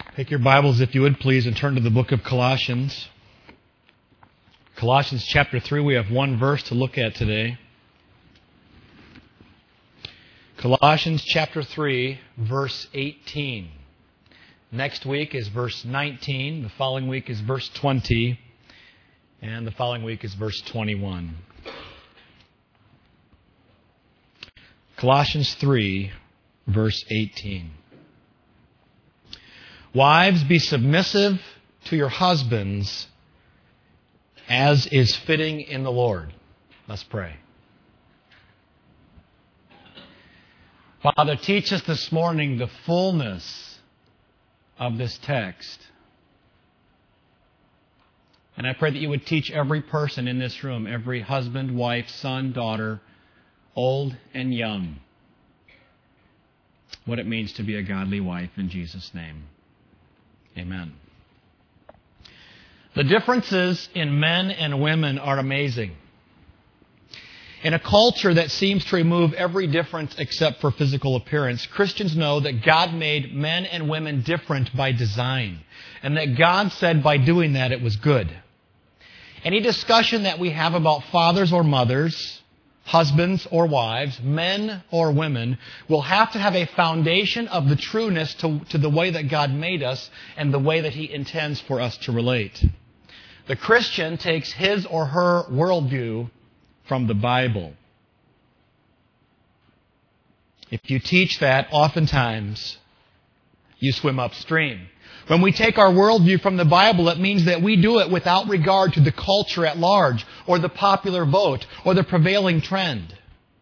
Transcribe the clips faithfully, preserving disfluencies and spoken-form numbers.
Take your Bibles, if you would, please, and turn to the book of Colossians. Colossians chapter three, we have one verse to look at today. Colossians chapter three, verse eighteen. Next week is verse nineteen. The following week is verse twenty. And the following week is verse twenty-one. Colossians three, verse eighteen. Wives, be submissive to your husbands as is fitting in the Lord. Let's pray. Father, teach us this morning the fullness of this text. And I pray that you would teach every person in this room, every husband, wife, son, daughter, old and young, what it means to be a godly wife in Jesus' name. Amen. The differences in men and women are amazing. In a culture that seems to remove every difference except for physical appearance, Christians know that God made men and women different by design, and that God said by doing that it was good. Any discussion that we have about fathers or mothers, husbands or wives, men or women, will have to have a foundation of the trueness to, to the way that God made us and the way that He intends for us to relate. The Christian takes his or her worldview from the Bible. If you teach that, oftentimes you swim upstream. When we take our worldview from the Bible, it means that we do it without regard to the culture at large, or the popular vote, or the prevailing trend.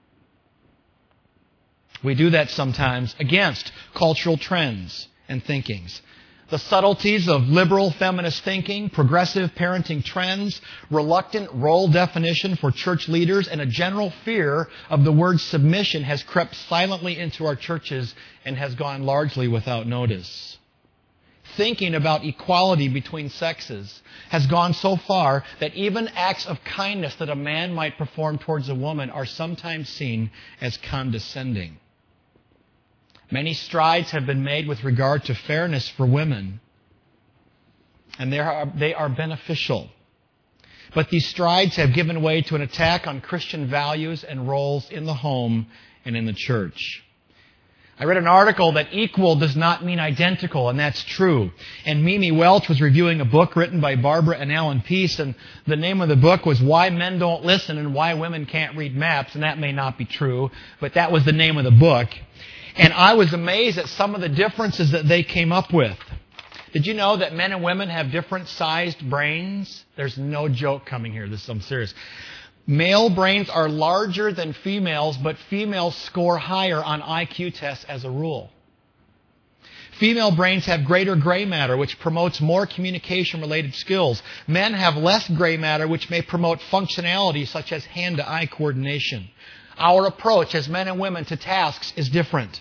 We do that sometimes against cultural trends and thinkings. The subtleties of liberal feminist thinking, progressive parenting trends, reluctant role definition for church leaders, and a general fear of the word submission has crept silently into our churches and has gone largely without notice. Thinking about equality between sexes has gone so far that even acts of kindness that a man might perform towards a woman are sometimes seen as condescending. Many strides have been made with regard to fairness for women, and they are, they are beneficial. But these strides have given way to an attack on Christian values and roles in the home and in the church. I read an article that equal does not mean identical, and that's true. And Mimi Welch was reviewing a book written by Barbara and Alan Peace, and the name of the book was Why Men Don't Listen and Why Women Can't Read Maps, and that may not be true, but that was the name of the book. And I was amazed at some of the differences that they came up with. Did you know that men and women have different sized brains? There's no joke coming here. This is, I'm serious. Male brains are larger than females, but females score higher on I Q tests as a rule. Female brains have greater gray matter, which promotes more communication-related skills. Men have less gray matter, which may promote functionality such as hand-to-eye coordination. Our approach as men and women to tasks is different.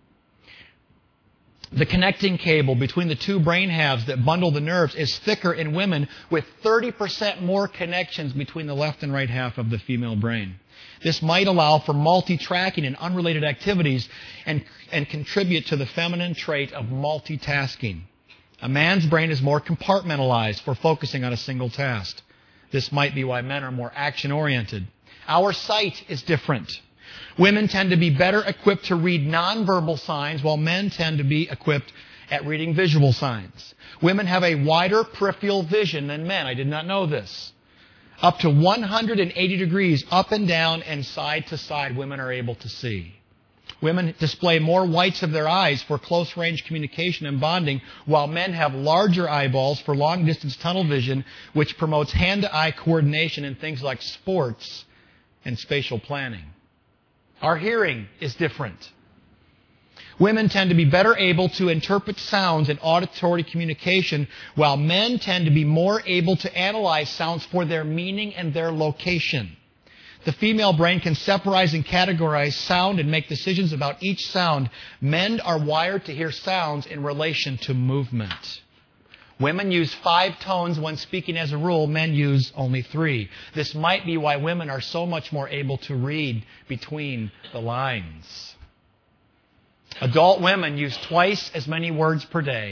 The connecting cable between the two brain halves that bundle the nerves is thicker in women, with thirty percent more connections between the left and right half of the female brain. This might allow for multi-tracking in unrelated activities and, and contribute to the feminine trait of multitasking. A man's brain is more compartmentalized for focusing on a single task. This might be why men are more action-oriented. Our sight is different. Women tend to be better equipped to read nonverbal signs, while men tend to be equipped at reading visual signs. Women have a wider peripheral vision than men. I did not know this. Up to one hundred eighty degrees up and down and side to side, women are able to see. Women display more whites of their eyes for close-range communication and bonding, while men have larger eyeballs for long-distance tunnel vision, which promotes hand-to-eye coordination in things like sports and spatial planning. Our hearing is different. Women tend to be better able to interpret sounds in auditory communication, while men tend to be more able to analyze sounds for their meaning and their location. The female brain can separate and categorize sound and make decisions about each sound. Men are wired to hear sounds in relation to movement. Women use five tones when speaking as a rule. Men use only three. This might be why women are so much more able to read between the lines. Adult women use twice as many words per day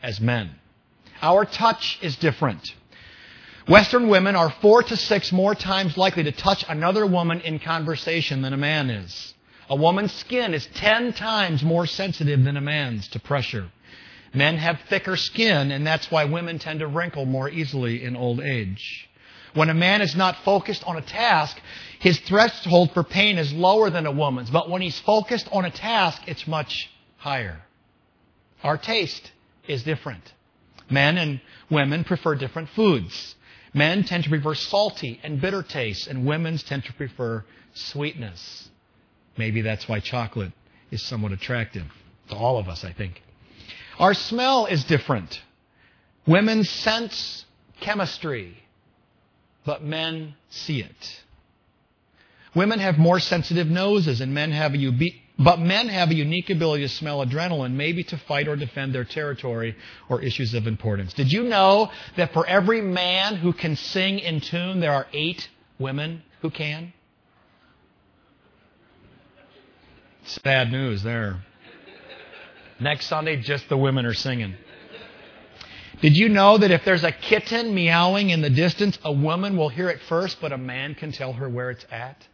as men. Our touch is different. Western women are four to six more times likely to touch another woman in conversation than a man is. A woman's skin is ten times more sensitive than a man's to pressure. Men have thicker skin, and that's why women tend to wrinkle more easily in old age. When a man is not focused on a task, his threshold for pain is lower than a woman's. But when he's focused on a task, it's much higher. Our taste is different. Men and women prefer different foods. Men tend to prefer salty and bitter tastes, and women tend to prefer sweetness. Maybe that's why chocolate is somewhat attractive to all of us, I think. Our smell is different. Women sense chemistry, but men see it. Women have more sensitive noses, and men have a ube- but men have a unique ability to smell adrenaline, maybe to fight or defend their territory or issues of importance. Did you know that for every man who can sing in tune, there are eight women who can? Sad news there. Next Sunday, just the women are singing. Did you know that if there's a kitten meowing in the distance, a woman will hear it first, but a man can tell her where it's at?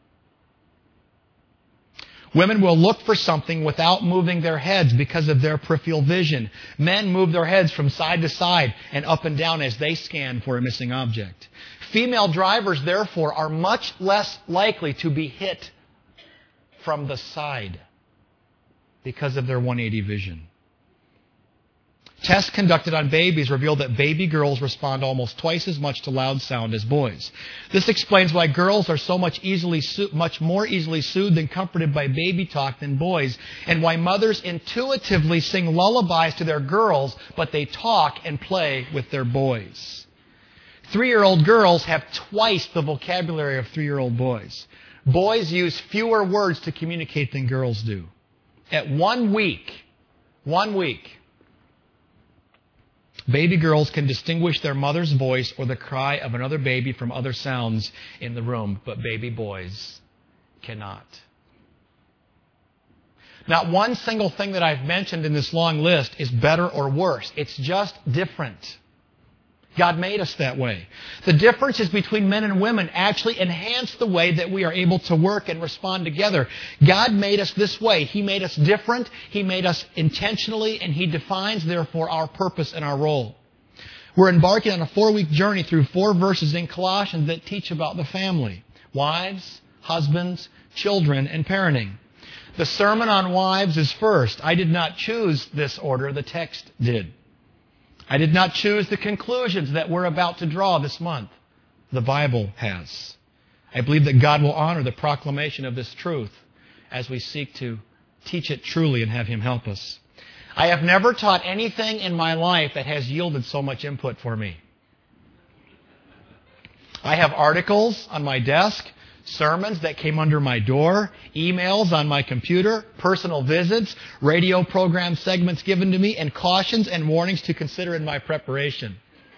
Women will look for something without moving their heads because of their peripheral vision. Men move their heads from side to side and up and down as they scan for a missing object. Female drivers, therefore, are much less likely to be hit from the side because of their one eighty vision. Tests conducted on babies reveal that baby girls respond almost twice as much to loud sound as boys. This explains why girls are so much easily, much more easily soothed and comforted by baby talk than boys, and why mothers intuitively sing lullabies to their girls, but they talk and play with their boys. Three-year-old girls have twice the vocabulary of three-year-old boys. Boys use fewer words to communicate than girls do. At one week, one week, baby girls can distinguish their mother's voice or the cry of another baby from other sounds in the room, but baby boys cannot. Not one single thing that I've mentioned in this long list is better or worse. It's just different. God made us that way. The differences between men and women actually enhance the way that we are able to work and respond together. God made us this way. He made us different. He made us intentionally, and He defines, therefore, our purpose and our role. We're embarking on a four-week journey through four verses in Colossians that teach about the family: wives, husbands, children, and parenting. The sermon on wives is first. I did not choose this order. The text did. I did not choose the conclusions that we're about to draw this month. The Bible has. I believe that God will honor the proclamation of this truth as we seek to teach it truly and have Him help us. I have never taught anything in my life that has yielded so much input for me. I have articles on my desk, sermons that came under my door, emails on my computer, personal visits, radio program segments given to me, and cautions and warnings to consider in my preparation.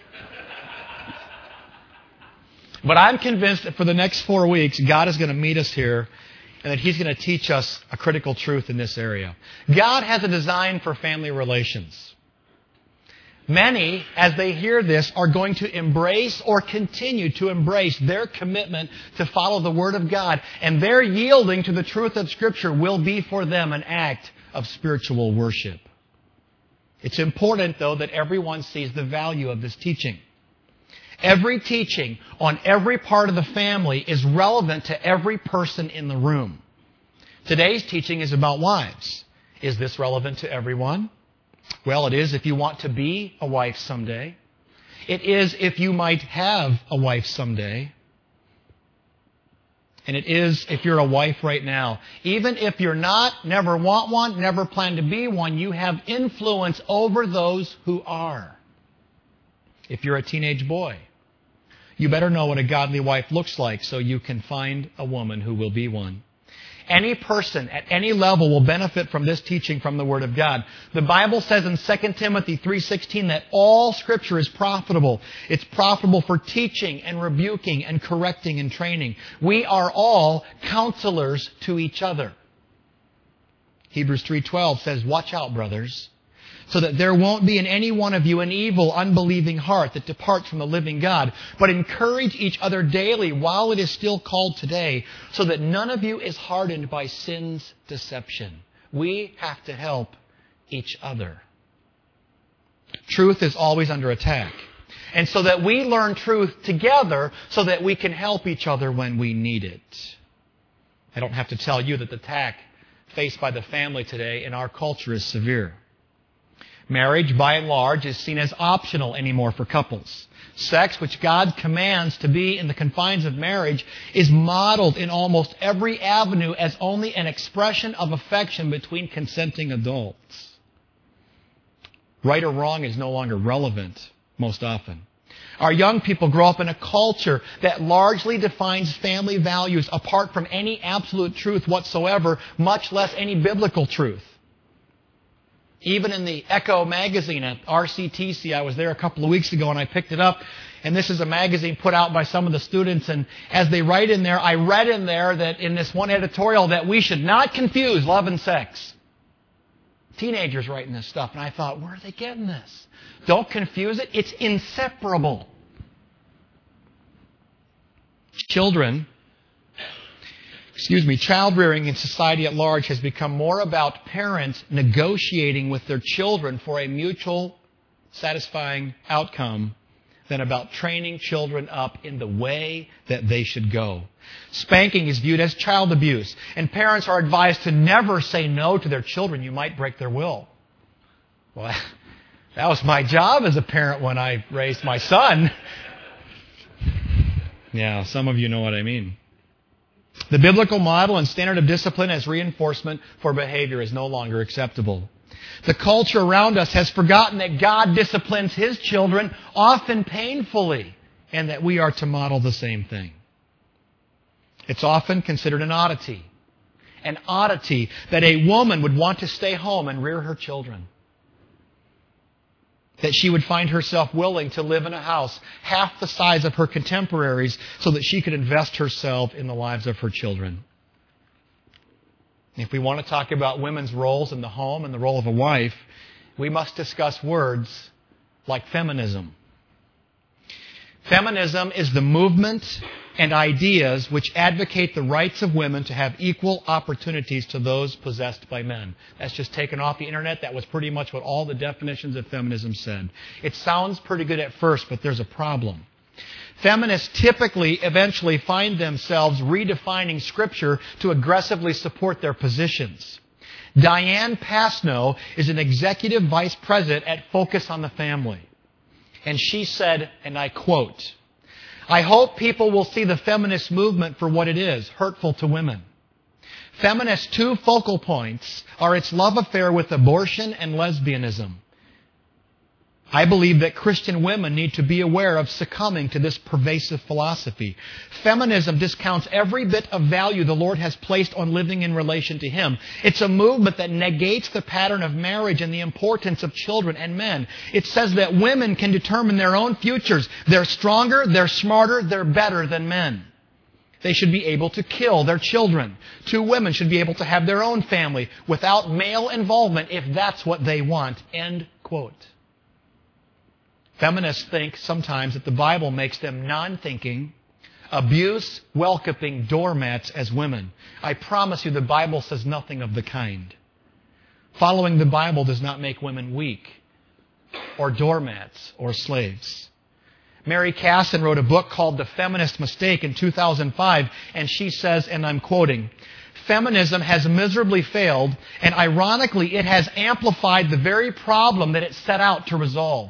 But I'm convinced that for the next four weeks, God is going to meet us here and that He's going to teach us a critical truth in this area. God has a design for family relations. Many, as they hear this, are going to embrace or continue to embrace their commitment to follow the Word of God, and their yielding to the truth of Scripture will be for them an act of spiritual worship. It's important, though, that everyone sees the value of this teaching. Every teaching on every part of the family is relevant to every person in the room. Today's teaching is about wives. Is this relevant to everyone? Well, it is if you want to be a wife someday. It is if you might have a wife someday. And it is if you're a wife right now. Even if you're not, never want one, never plan to be one, you have influence over those who are. If you're a teenage boy, you better know what a godly wife looks like so you can find a woman who will be one. Any person at any level will benefit from this teaching from the Word of God. The Bible says in Second Timothy three sixteen that all Scripture is profitable. It's profitable for teaching and rebuking and correcting and training. We are all counselors to each other. Hebrews three twelve says, watch out, brothers. so that there won't be in any one of you an evil, unbelieving heart that departs from the living God. But encourage each other daily while it is still called today, so that none of you is hardened by sin's deception. We have to help each other. Truth is always under attack. And so that we learn truth together so that we can help each other when we need it. I don't have to tell you that the attack faced by the family today in our culture is severe. Marriage, by and large, is seen as optional anymore for couples. Sex, which God commands to be in the confines of marriage, is modeled in almost every avenue as only an expression of affection between consenting adults. Right or wrong is no longer relevant most often. Our young people grow up in a culture that largely defines family values apart from any absolute truth whatsoever, much less any biblical truth. Even in the Echo magazine at R C T C, I was there a couple of weeks ago and I picked it up. And this is a magazine put out by some of the students. And as they write in there, I read in there that in this one editorial that we should not confuse love and sex. Teenagers writing this stuff. And I thought, where are they getting this? Don't confuse it. It's inseparable. Children, excuse me, child rearing in society at large has become more about parents negotiating with their children for a mutual satisfying outcome than about training children up in the way that they should go. Spanking is viewed as child abuse, and parents are advised to never say no to their children. You might break their will. Well, that was my job as a parent when I raised my son. Yeah, some of you know what I mean. The biblical model and standard of discipline as reinforcement for behavior is no longer acceptable. The culture around us has forgotten that God disciplines His children, often painfully, and that we are to model the same thing. It's often considered an oddity. An oddity that a woman would want to stay home and rear her children. That she would find herself willing to live in a house half the size of her contemporaries so that she could invest herself in the lives of her children. If we want to talk about women's roles in the home and the role of a wife, we must discuss words like feminism. Feminism is the movement and ideas which advocate the rights of women to have equal opportunities to those possessed by men. That's just taken off the internet. That was pretty much what all the definitions of feminism said. It sounds pretty good at first, but there's a problem. Feminists typically eventually find themselves redefining Scripture to aggressively support their positions. Diane Pasno is an executive vice president at Focus on the Family. And she said, and I quote, "I hope people will see the feminist movement for what it is, hurtful to women. Feminists' two focal points are its love affair with abortion and lesbianism. I believe that Christian women need to be aware of succumbing to this pervasive philosophy. Feminism discounts every bit of value the Lord has placed on living in relation to Him. It's a movement that negates the pattern of marriage and the importance of children and men. It says that women can determine their own futures. They're stronger, they're smarter, they're better than men. They should be able to kill their children. Two women should be able to have their own family without male involvement if that's what they want." End quote. Feminists think sometimes that the Bible makes them non-thinking, abuse-welcoming doormats as women. I promise you the Bible says nothing of the kind. Following the Bible does not make women weak or doormats or slaves. Mary Casson wrote a book called The Feminist Mistake in two thousand five, and she says, and I'm quoting, "Feminism has miserably failed, and ironically it has amplified the very problem that it set out to resolve.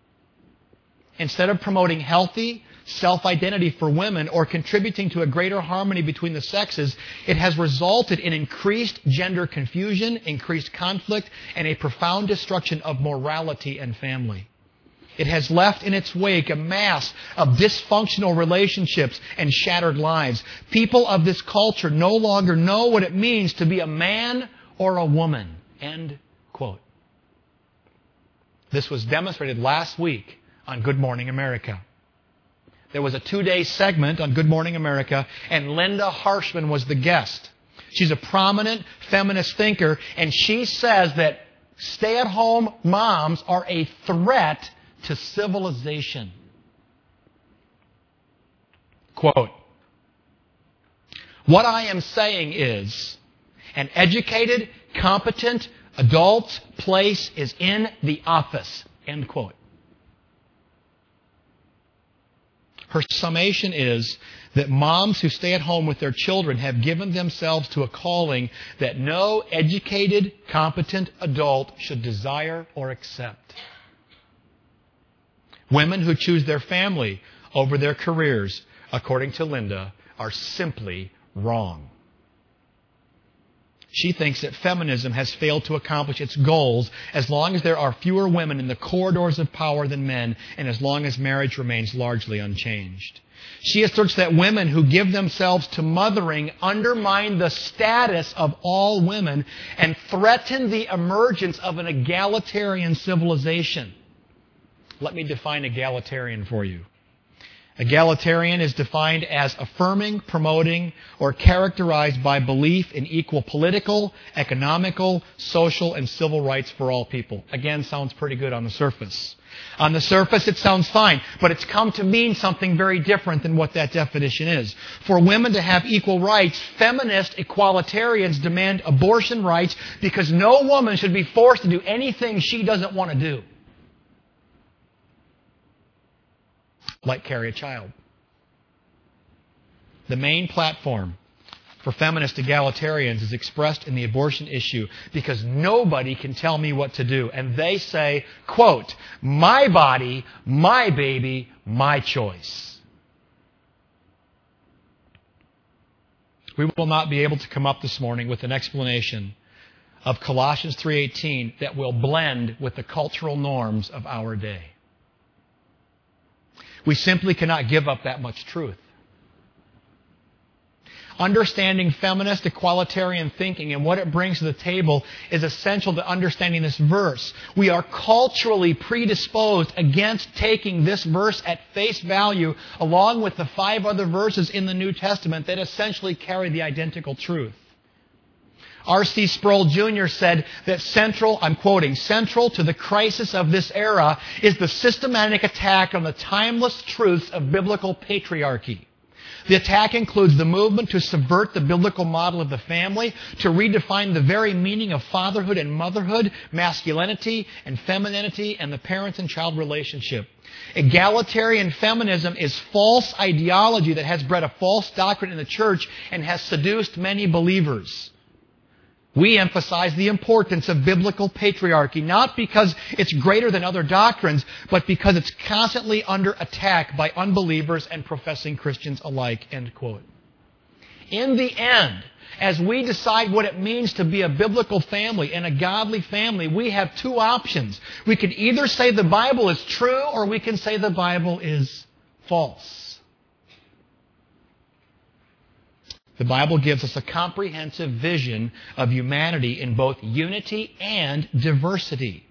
Instead of promoting healthy self-identity for women or contributing to a greater harmony between the sexes, it has resulted in increased gender confusion, increased conflict, and a profound destruction of morality and family. It has left in its wake a mass of dysfunctional relationships and shattered lives. People of this culture no longer know what it means to be a man or a woman." End quote. This was demonstrated last week on Good Morning America. There was a two-day segment on Good Morning America, and Linda Harshman was the guest. She's a prominent feminist thinker, and she says that Stay-at-home moms are a threat to civilization. Quote, what I am saying is, an educated, competent adult's place is in the office. End quote. Her summation is that moms who stay at home with their children have given themselves to a calling that no educated, competent adult should desire or accept. Women who choose their family over their careers, according to Linda, are simply wrong. She thinks that feminism has failed to accomplish its goals as long as there are fewer women in the corridors of power than men and as long as marriage remains largely unchanged. She asserts that women who give themselves to mothering undermine the status of all women and threaten the emergence of an egalitarian civilization. Let me define egalitarian for you. Egalitarian is defined as affirming, promoting, or characterized by belief in equal political, economical, social, and civil rights for all people. Again, sounds pretty good on the surface. On the surface, it sounds fine, but it's come to mean something very different than what that definition is. For women to have equal rights, feminist equalitarians demand abortion rights because no woman should be forced to do anything she doesn't want to do. Like carry a child. The main platform for feminist egalitarians is expressed in the abortion issue because nobody can tell me what to do. And they say, quote, my body, my baby, my choice. We will not be able to come up this morning with an explanation of Colossians three eighteen that will blend with the cultural norms of our day. We simply cannot give up that much truth. Understanding feminist equalitarian thinking and what it brings to the table is essential to understanding this verse. We are culturally predisposed against taking this verse at face value along with the five other verses in the New Testament that essentially carry the identical truth. R C Sproul Junior said that central, I'm quoting, central to the crisis of this era is the systematic attack on the timeless truths of biblical patriarchy. The attack includes the movement to subvert the biblical model of the family, to redefine the very meaning of fatherhood and motherhood, masculinity and femininity, and the parent and child relationship. Egalitarian feminism is false ideology that has bred a false doctrine in the church and has seduced many believers. We emphasize the importance of biblical patriarchy, not because it's greater than other doctrines, but because it's constantly under attack by unbelievers and professing Christians alike, end quote. In the end, as we decide what it means to be a biblical family and a godly family, we have two options. We can either say the Bible is true or we can say the Bible is false. The Bible gives us a comprehensive vision of humanity in both unity and diversity.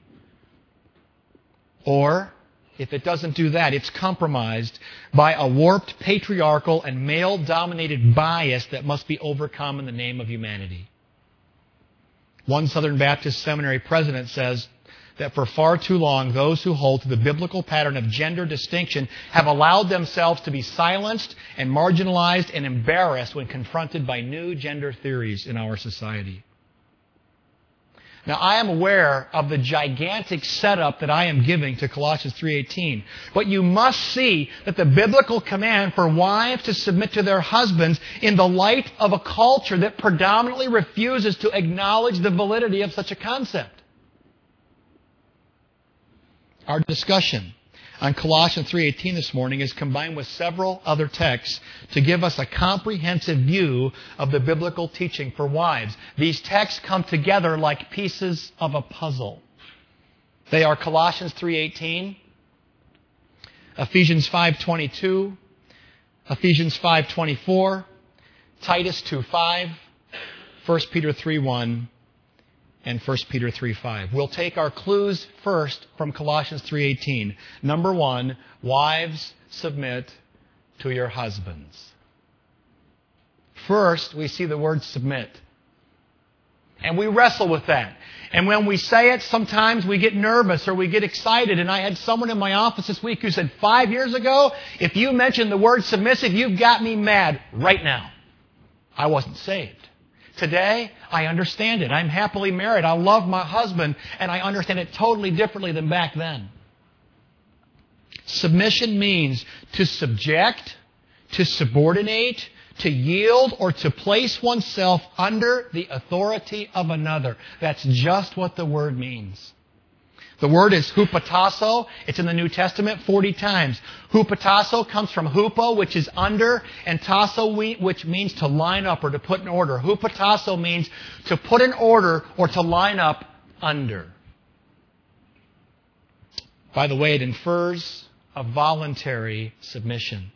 Or, if it doesn't do that, it's compromised by a warped patriarchal and male-dominated bias that must be overcome in the name of humanity. One Southern Baptist Seminary president says that for far too long, those who hold to the biblical pattern of gender distinction have allowed themselves to be silenced and marginalized and embarrassed when confronted by new gender theories in our society. Now, I am aware of the gigantic setup that I am giving to Colossians three eighteen, but you must see that the biblical command for wives to submit to their husbands in the light of a culture that predominantly refuses to acknowledge the validity of such a concept. Our discussion on Colossians three eighteen this morning is combined with several other texts to give us a comprehensive view of the biblical teaching for wives. These texts come together like pieces of a puzzle. They are Colossians three eighteen, Ephesians five twenty-two, Ephesians five twenty-four, Titus two five, First Peter three one, and First Peter three five. We'll take our clues first from Colossians three eighteen. Number one, wives, submit to your husbands. First, we see the word submit. And we wrestle with that. And when we say it, sometimes we get nervous or we get excited. And I had someone in my office this week who said, five years ago, if you mentioned the word submissive, you've got me mad right now. I wasn't saved. Today, I understand it. I'm happily married. I love my husband, and I understand it totally differently than back then. Submission means to subject, to subordinate, to yield, or to place oneself under the authority of another. That's just what the word means. The word is hupotasso. It's in the New Testament forty times. Hupotasso comes from hupo, which is under, and tasso, which means to line up or to put in order. Hupotasso means to put in order or to line up under. By the way, it infers a voluntary submission.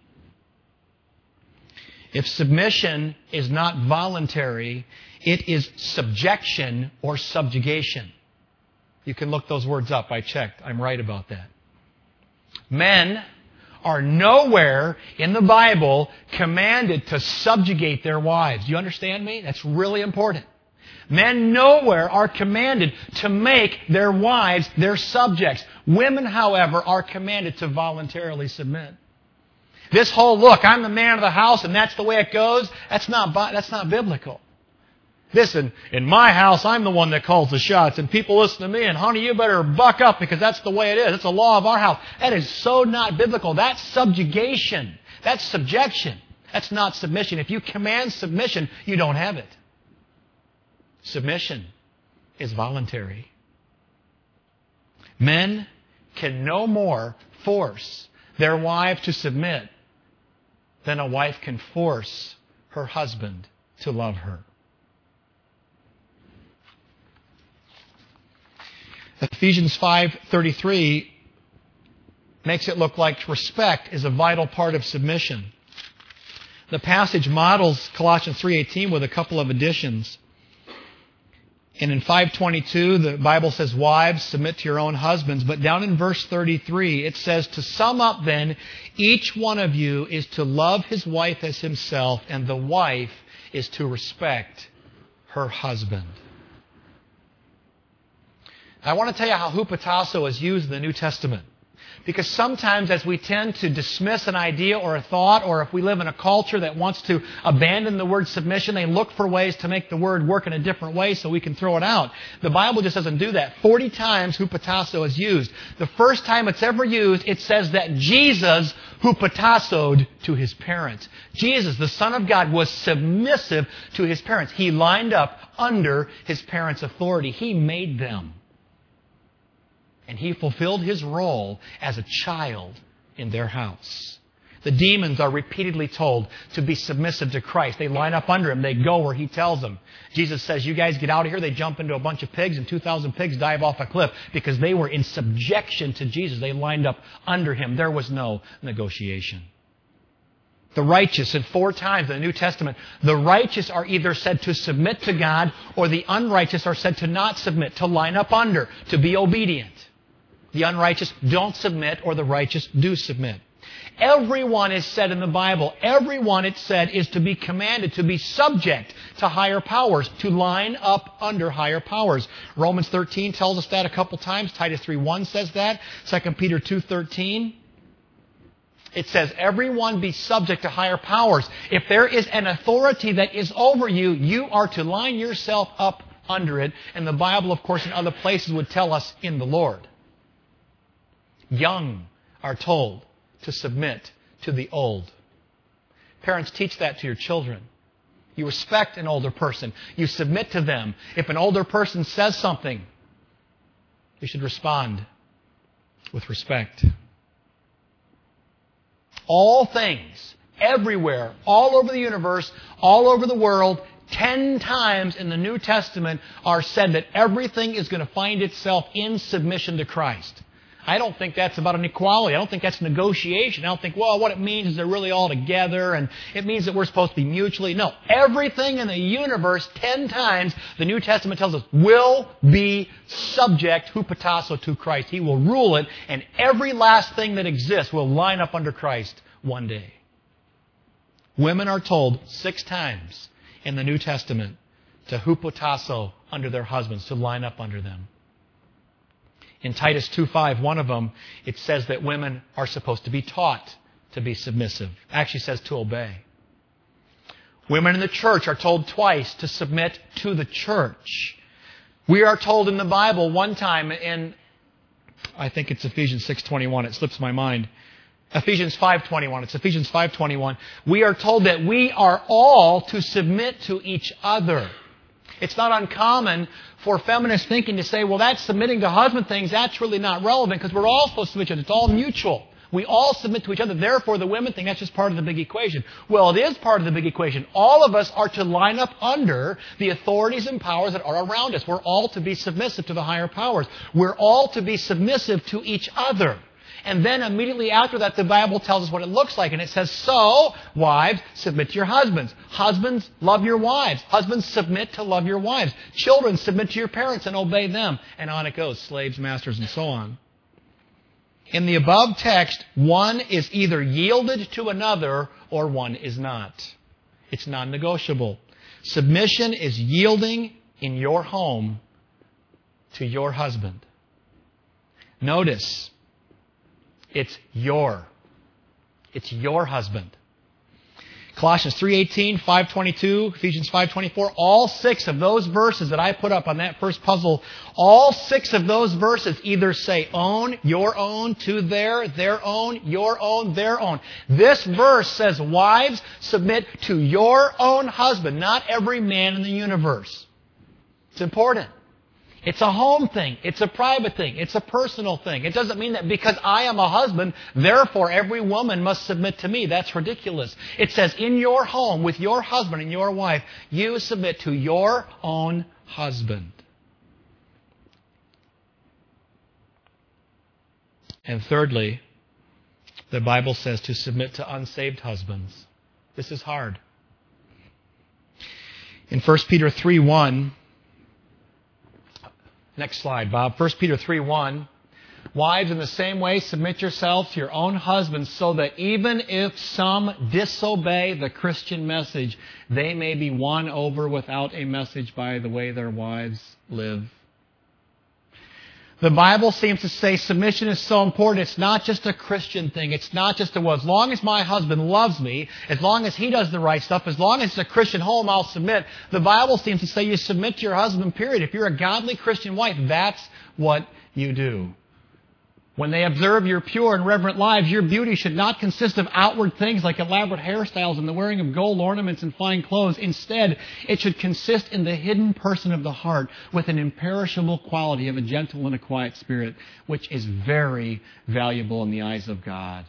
If submission is not voluntary, it is subjection or subjugation. You can look those words up. I checked. I'm right about that. Men are nowhere in the Bible commanded to subjugate their wives. Do you understand me? That's really important. Men nowhere are commanded to make their wives their subjects. Women, however, are commanded to voluntarily submit. This whole, look, I'm the man of the house and that's the way it goes, that's not, that's not biblical. Listen, in my house, I'm the one that calls the shots and people listen to me and honey, you better buck up because that's the way it is. It's the law of our house. That is so not biblical. That's subjugation. That's subjection. That's not submission. If you command submission, you don't have it. Submission is voluntary. Men can no more force their wife to submit than a wife can force her husband to love her. Ephesians five thirty-three makes it look like respect is a vital part of submission. The passage models Colossians three eighteen with a couple of additions. And in five twenty-two, the Bible says, wives, submit to your own husbands. But down in verse thirty-three, it says, to sum up then, each one of you is to love his wife as himself, and the wife is to respect her husband. I want to tell you how hupotasso is used in the New Testament. Because sometimes as we tend to dismiss an idea or a thought, or if we live in a culture that wants to abandon the word submission, they look for ways to make the word work in a different way so we can throw it out. The Bible just doesn't do that. Forty times hupotasso is used. The first time it's ever used, it says that Jesus hupotassoed to his parents. Jesus, the Son of God, was submissive to his parents. He lined up under his parents' authority. He made them. And he fulfilled his role as a child in their house. The demons are repeatedly told to be submissive to Christ. They line up under him. They go where he tells them. Jesus says, you guys get out of here. They jump into a bunch of pigs and two thousand pigs dive off a cliff because they were in subjection to Jesus. They lined up under him. There was no negotiation. The righteous, and four times in the New Testament, the righteous are either said to submit to God or the unrighteous are said to not submit, to line up under, to be obedient. The unrighteous don't submit, or the righteous do submit. Everyone is said in the Bible, everyone, it said, is to be commanded to be subject to higher powers, to line up under higher powers. Romans thirteen tells us that a couple times. Titus three one says that. Second Peter two thirteen. It says, everyone be subject to higher powers. If there is an authority that is over you, you are to line yourself up under it. And the Bible, of course, in other places would tell us in the Lord. Young are told to submit to the old. Parents, teach that to your children. You respect an older person. You submit to them. If an older person says something, you should respond with respect. All things, everywhere, all over the universe, all over the world, ten times in the New Testament are said that everything is going to find itself in submission to Christ. I don't think that's about an equality. I don't think that's negotiation. I don't think, well, what it means is they're really all together and it means that we're supposed to be mutually. No, everything in the universe, ten times, the New Testament tells us, will be subject, hupotasso, to Christ. He will rule it, and every last thing that exists will line up under Christ one day. Women are told six times in the New Testament to hupotasso under their husbands, to line up under them. In Titus two five, one of them, it says that women are supposed to be taught to be submissive. It actually says to obey. Women in the church are told twice to submit to the church. We are told in the Bible one time in, I think it's Ephesians six twenty-one, it slips my mind. Ephesians five twenty-one, it's Ephesians five twenty-one. We are told that we are all to submit to each other. It's not uncommon for feminist thinking to say, well, that's submitting to husband things, that's really not relevant because we're all supposed to submit to each other. It's all mutual. We all submit to each other. Therefore, the women thing, that's just part of the big equation. Well, it is part of the big equation. All of us are to line up under the authorities and powers that are around us. We're all to be submissive to the higher powers. We're all to be submissive to each other. And then immediately after that, the Bible tells us what it looks like. And it says, so, wives, submit to your husbands. Husbands, love your wives. Husbands, submit to love your wives. Children, submit to your parents and obey them. And on it goes, slaves, masters, and so on. In the above text, one is either yielded to another or one is not. It's non-negotiable. Submission is yielding in your home to your husband. Notice, it's your. It's your husband. Colossians three eighteen, five twenty-two, Ephesians five twenty-four, all six of those verses that I put up on that first puzzle, all six of those verses either say own, your own, to their, their own, your own, their own. This verse says, wives, submit to your own husband, not every man in the universe. It's important. It's a home thing. It's a private thing. It's a personal thing. It doesn't mean that because I am a husband, therefore every woman must submit to me. That's ridiculous. It says in your home with your husband and your wife, you submit to your own husband. And thirdly, the Bible says to submit to unsaved husbands. This is hard. In First Peter three one, next slide, Bob. First Peter three one. Wives, in the same way, submit yourselves to your own husbands so that even if some disobey the Christian message, they may be won over without a message by the way their wives live. The Bible seems to say submission is so important. It's not just a Christian thing. It's not just a, well, as long as my husband loves me, as long as he does the right stuff, as long as it's a Christian home, I'll submit. The Bible seems to say you submit to your husband, period. If you're a godly Christian wife, that's what you do. When they observe your pure and reverent lives, your beauty should not consist of outward things like elaborate hairstyles and the wearing of gold ornaments and fine clothes. Instead, it should consist in the hidden person of the heart with an imperishable quality of a gentle and a quiet spirit, which is very valuable in the eyes of God.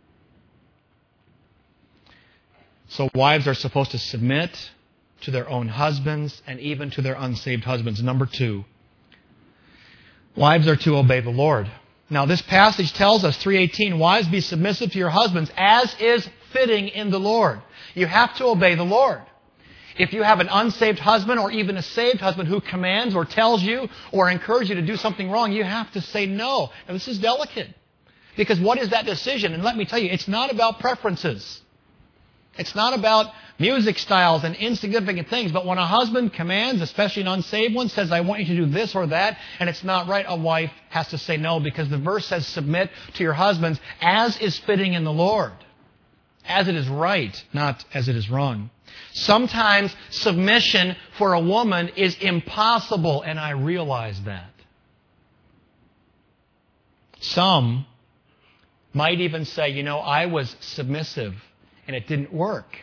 So wives are supposed to submit to their own husbands and even to their unsaved husbands. Number two, wives are to obey the Lord. Now, this passage tells us, three eighteen, wives, be submissive to your husbands as is fitting in the Lord. You have to obey the Lord. If you have an unsaved husband or even a saved husband who commands or tells you or encourages you to do something wrong, you have to say no. And this is delicate. Because what is that decision? And let me tell you, it's not about preferences. It's not about music styles and insignificant things. But when a husband commands, especially an unsaved one, says, I want you to do this or that, and it's not right, a wife has to say no, because the verse says submit to your husbands as is fitting in the Lord. As it is right, not as it is wrong. Sometimes submission for a woman is impossible, and I realize that. Some might even say, you know, I was submissive and it didn't work.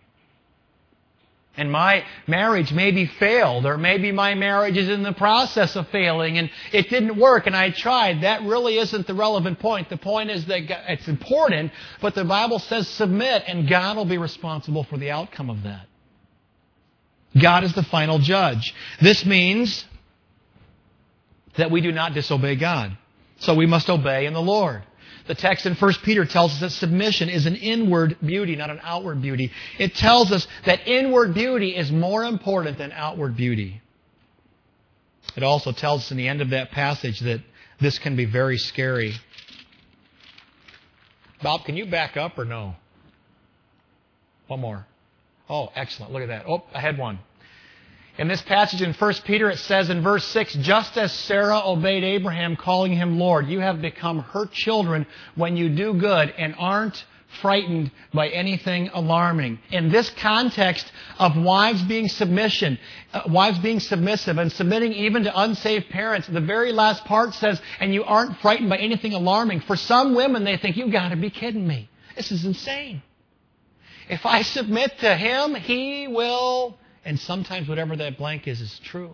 And my marriage maybe failed, or maybe my marriage is in the process of failing and it didn't work and I tried. That really isn't the relevant point. The point is that it's important, but the Bible says submit and God will be responsible for the outcome of that. God is the final judge. This means that we do not disobey God. So we must obey in the Lord. The text in First Peter tells us that submission is an inward beauty, not an outward beauty. It tells us that inward beauty is more important than outward beauty. It also tells us in the end of that passage that this can be very scary. Bob, can you back up or no? One more. Oh, excellent. Look at that. Oh, I had one. In this passage in First Peter, it says in verse six, just as Sarah obeyed Abraham, calling him Lord, you have become her children when you do good and aren't frightened by anything alarming. In this context of wives being submission, uh, wives being submissive and submitting even to unsaved parents, the very last part says, and you aren't frightened by anything alarming. For some women, they think, you've got to be kidding me. This is insane. If I submit to him, he will... And sometimes whatever that blank is, is true.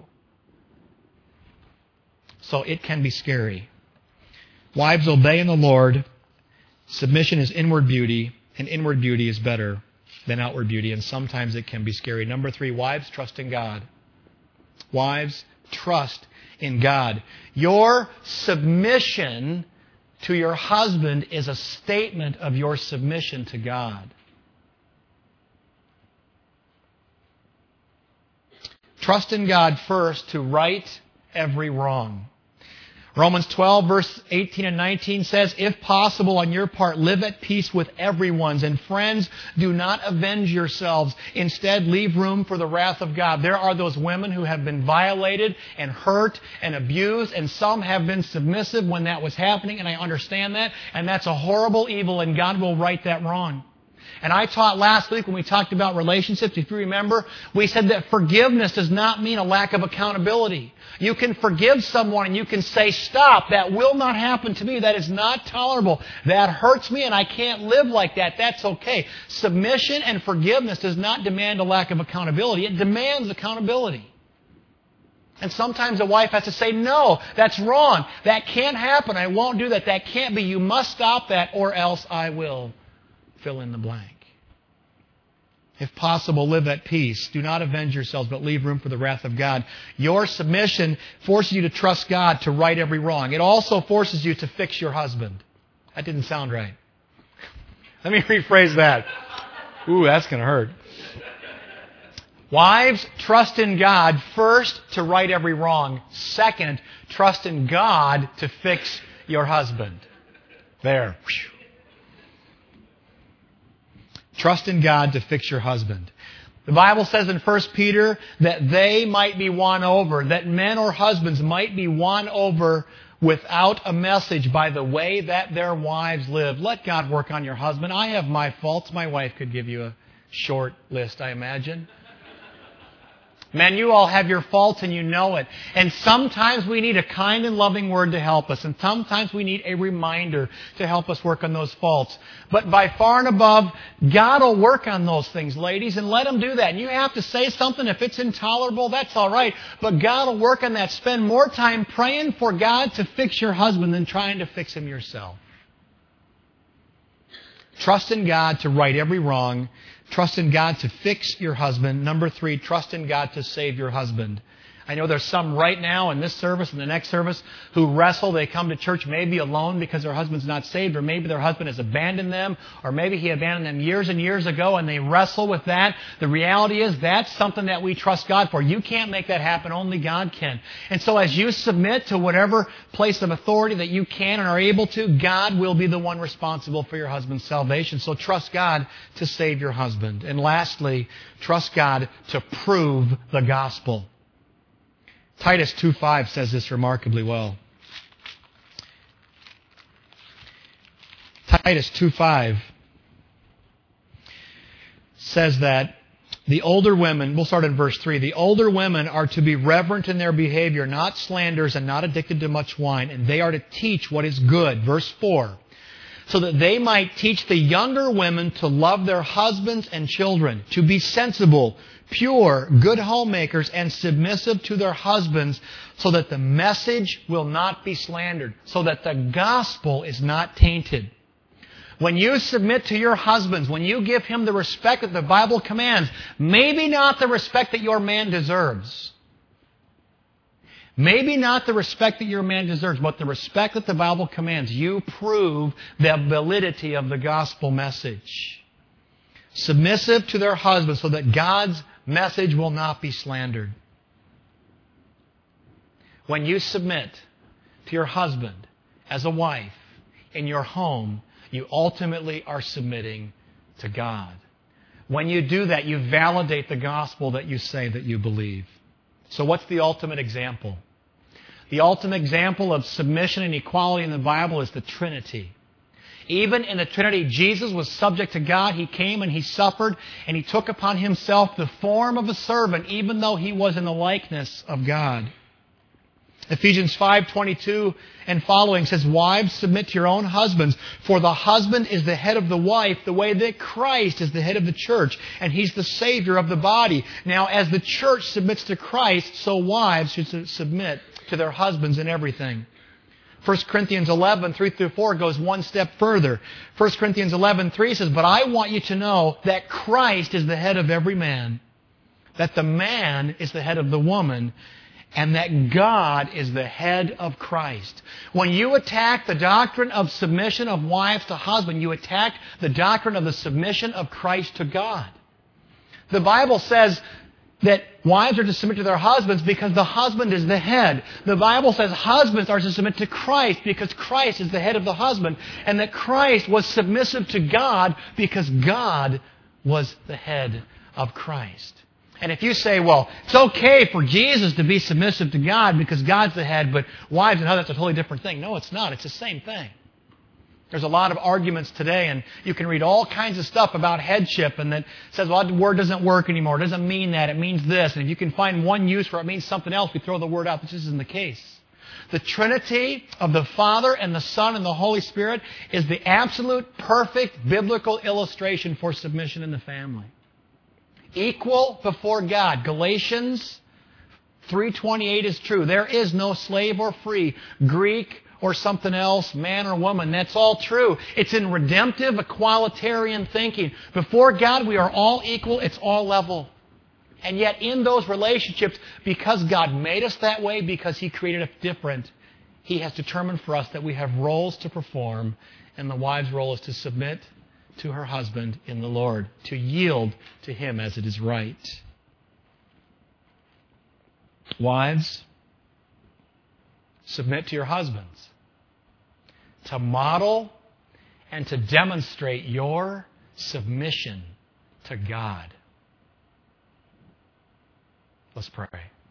So it can be scary. Wives, obey in the Lord. Submission is inward beauty, and inward beauty is better than outward beauty, and sometimes it can be scary. Number three, wives, trust in God. Wives, trust in God. Your submission to your husband is a statement of your submission to God. Trust in God first to right every wrong. Romans twelve, verse eighteen and nineteen says, if possible on your part, live at peace with everyone. And friends, do not avenge yourselves. Instead, leave room for the wrath of God. There are those women who have been violated and hurt and abused, and some have been submissive when that was happening, and I understand that. And that's a horrible evil, and God will right that wrong. And I taught last week when we talked about relationships, if you remember, we said that forgiveness does not mean a lack of accountability. You can forgive someone and you can say, stop, that will not happen to me. That is not tolerable. That hurts me and I can't live like that. That's okay. Submission and forgiveness does not demand a lack of accountability. It demands accountability. And sometimes a wife has to say, no, that's wrong. That can't happen. I won't do that. That can't be. You must stop that or else I will. Fill in the blank. If possible, live at peace. Do not avenge yourselves, but leave room for the wrath of God. Your submission forces you to trust God to right every wrong. It also forces you to fix your husband. That didn't sound right. Let me rephrase that. Ooh, that's going to hurt. Wives, trust in God first to right every wrong. Second, trust in God to fix your husband. There. Trust in God to fix your husband. The Bible says in First Peter that they might be won over, that men or husbands might be won over without a message by the way that their wives live. Let God work on your husband. I have my faults. My wife could give you a short list, I imagine. Men, you all have your faults and you know it. And sometimes we need a kind and loving word to help us. And sometimes we need a reminder to help us work on those faults. But by far and above, God will work on those things, ladies, and let Him do that. And you have to say something. If it's intolerable, that's all right. But God will work on that. Spend more time praying for God to fix your husband than trying to fix him yourself. Trust in God to right every wrong. Trust in God to fix your husband. Number three, trust in God to save your husband. I know there's some right now in this service and the next service who wrestle. They come to church maybe alone because their husband's not saved, or maybe their husband has abandoned them, or maybe he abandoned them years and years ago, and they wrestle with that. The reality is that's something that we trust God for. You can't make that happen. Only God can. And so as you submit to whatever place of authority that you can and are able to, God will be the one responsible for your husband's salvation. So trust God to save your husband. And lastly, trust God to prove the gospel. Titus two five says this remarkably well. Titus two five says that the older women, we'll start in verse three, the older women are to be reverent in their behavior, not slanderers and not addicted to much wine, and they are to teach what is good. Verse four, so that they might teach the younger women to love their husbands and children, to be sensible, pure, good homemakers, and submissive to their husbands, so that the message will not be slandered, so that the gospel is not tainted. When you submit to your husbands, when you give him the respect that the Bible commands, maybe not the respect that your man deserves, maybe not the respect that your man deserves, but the respect that the Bible commands, you prove the validity of the gospel message. Submissive to their husbands so that God's message will not be slandered. When you submit to your husband as a wife in your home, you ultimately are submitting to God. When you do that, you validate the gospel that you say that you believe. So what's the ultimate example? The ultimate example of submission and equality in the Bible is the Trinity. Even in the Trinity, Jesus was subject to God. He came and He suffered, and He took upon Himself the form of a servant, even though He was in the likeness of God. Ephesians five twenty-two and following says, "Wives, submit to your own husbands, for the husband is the head of the wife, the way that Christ is the head of the church, and He's the Savior of the body. Now, as the church submits to Christ, so wives should submit to their husbands in everything." First Corinthians eleven, three through four goes one step further. First Corinthians eleven, three says, "But I want you to know that Christ is the head of every man, that the man is the head of the woman, and that God is the head of Christ." When you attack the doctrine of submission of wives to husbands, you attack the doctrine of the submission of Christ to God. The Bible says that wives are to submit to their husbands because the husband is the head. The Bible says husbands are to submit to Christ because Christ is the head of the husband, and that Christ was submissive to God because God was the head of Christ. And if you say, well, it's okay for Jesus to be submissive to God because God's the head, but wives and husbands, that's a totally different thing. No, it's not. It's the same thing. There's a lot of arguments today, and you can read all kinds of stuff about headship, and that says, well, the word doesn't work anymore. It doesn't mean that. It means this. And if you can find one use for it, it means something else, we throw the word out. This isn't the case. The Trinity of the Father and the Son and the Holy Spirit is the absolute, perfect biblical illustration for submission in the family. Equal before God. Galatians three twenty-eight is true. There is no slave or free, Greek or something else, man or woman. That's all true. It's in redemptive, equalitarian thinking. Before God, we are all equal. It's all level. And yet in those relationships, because God made us that way, because He created us different, He has determined for us that we have roles to perform, and the wife's role is to submit to her husband in the Lord, to yield to him as it is right. Wives, submit to your husbands, to model and to demonstrate your submission to God. Let's pray.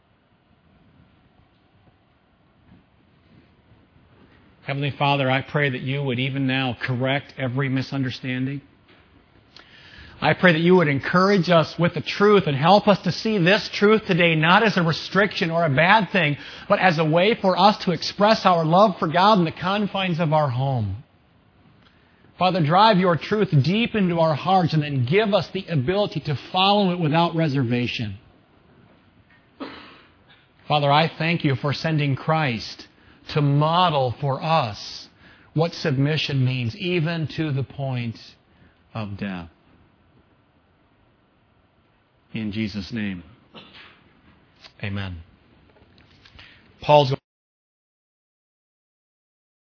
Heavenly Father, I pray that you would even now correct every misunderstanding. I pray that you would encourage us with the truth and help us to see this truth today not as a restriction or a bad thing, but as a way for us to express our love for God in the confines of our home. Father, drive your truth deep into our hearts and then give us the ability to follow it without reservation. Father, I thank you for sending Christ to model for us what submission means, even to the point of death. In Jesus' name, amen. Paul's